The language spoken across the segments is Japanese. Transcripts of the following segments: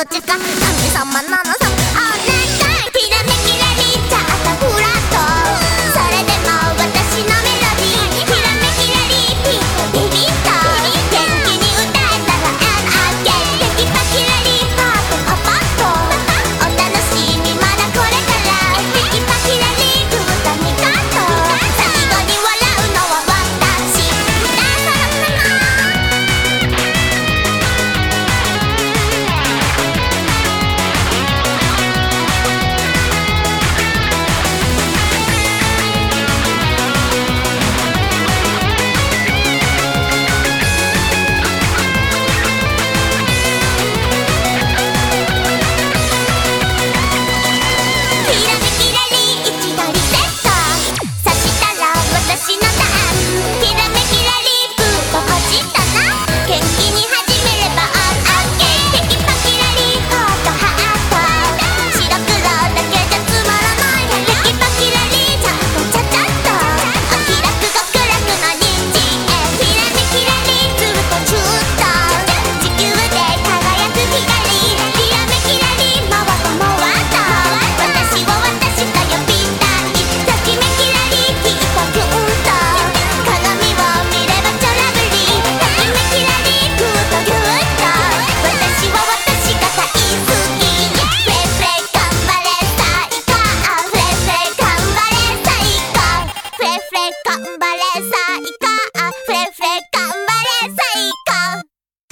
ちか神様なのさ。お願いきらめきらりちゃったフラット、それでも私のメロディーきらめきらりピッビビッと元気に歌えたら and again テキパキラリパートパパッとお楽しみまだこれからテキパキラリグータニカット最後に笑うのは私だキラメキラリ一度リセットさしたら私のターンキラメキラリブーとかじったな元気に始めれば on OK テキパキラリハートハート白黒だけじゃつまらないテキパキラリちゃんとちゃちゃっとお気楽極楽の人参へキラメキラリずっとシュート地球で輝く光キラメキラリ回った回った私を私と呼びたいときめきらりきっとキュンと鏡を見ればちょラブリーときめきらりグーとギュッと私は私が大好きフレフレ頑張れ最高フレフレ頑張れ最高フレフレ頑張れ最高フレフレ頑張れ最高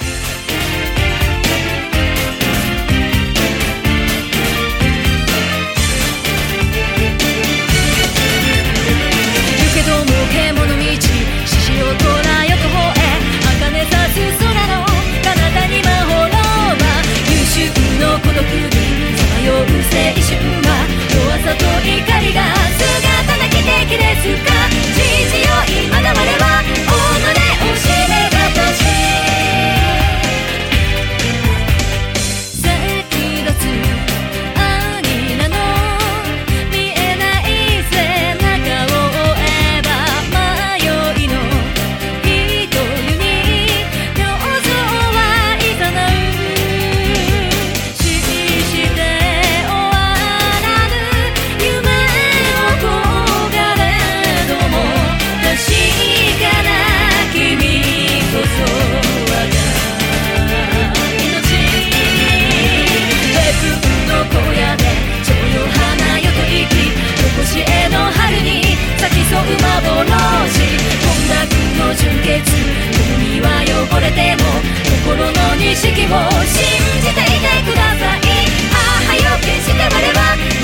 行けども獣道獅子を捉え横方へ茜さす空の彼方に魔法の輪優秀の孤独にさまよう青春は弱さと怒りが姿なき敵ですかじじよいまだ我は己を締めがたし先立つアリーナの見えない背中を追えば迷いの一人に表情はいざなう死して終わらぬ夢を焦がれども確かな君こそ我が命別の荒野で蝶よ花よと生き残しへの春に咲き添う幻混濁の純潔海は汚れても心の錦を信じていてくださいああはよ決して我は